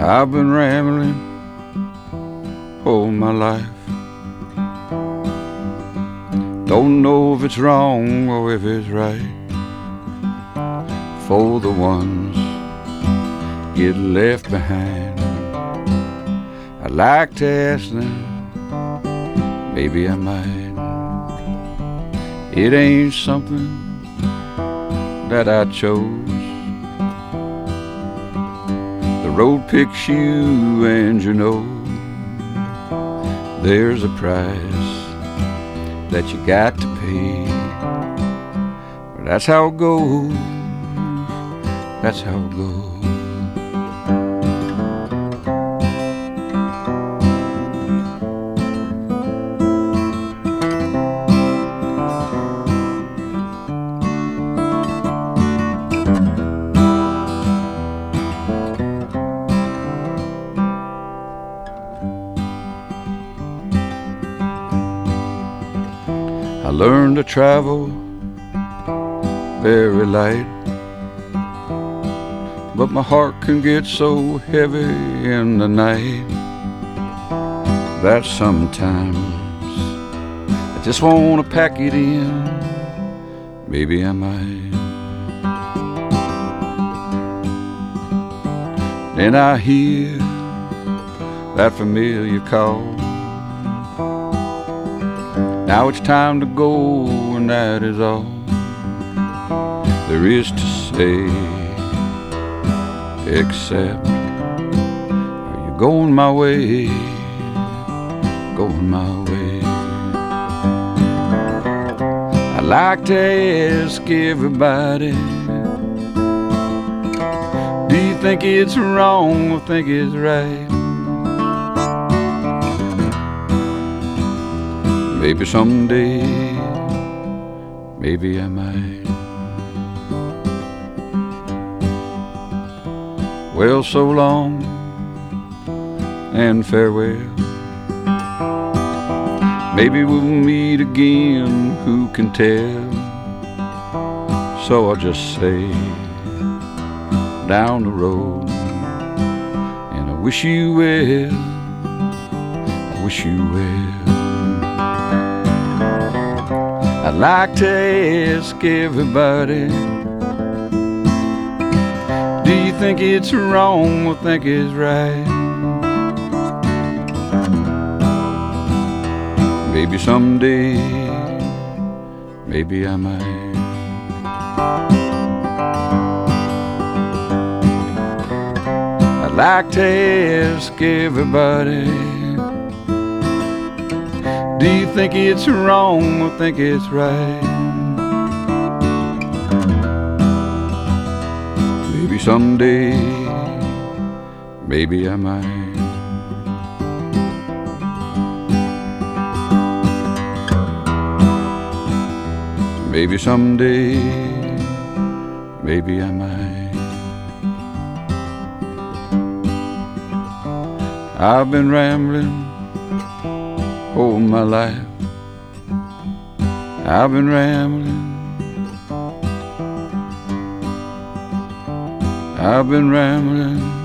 I've been rambling all my life. Don't know if it's wrong or if it's right. For the ones get left behind, I'd like to ask them, maybe I might. It ain't something that I chose. The road picks you and you know there's a price that you got to pay. But that's how it goes, that's how it goes. I learned to travel very light, but my heart can get so heavy in the night that sometimes I just want to pack it in. Maybe I might. Then I hear that familiar call. Now it's time to go, and that is all there is to say, except, are you going my way, going my way? I like to ask everybody, do you think it's wrong or think it's right? Maybe someday, maybe I might. Well, so long and farewell. Maybe we'll meet again, who can tell? So I'll just say, down the road, and I wish you well, I wish you well. I'd like to ask everybody, do you think it's wrong or think it's right? Maybe someday, maybe I might. I'd like to ask everybody, do you think it's wrong or think it's right? Maybe someday, maybe I might. Maybe someday, maybe I might. I've been rambling all my life. I've been rambling, I've been rambling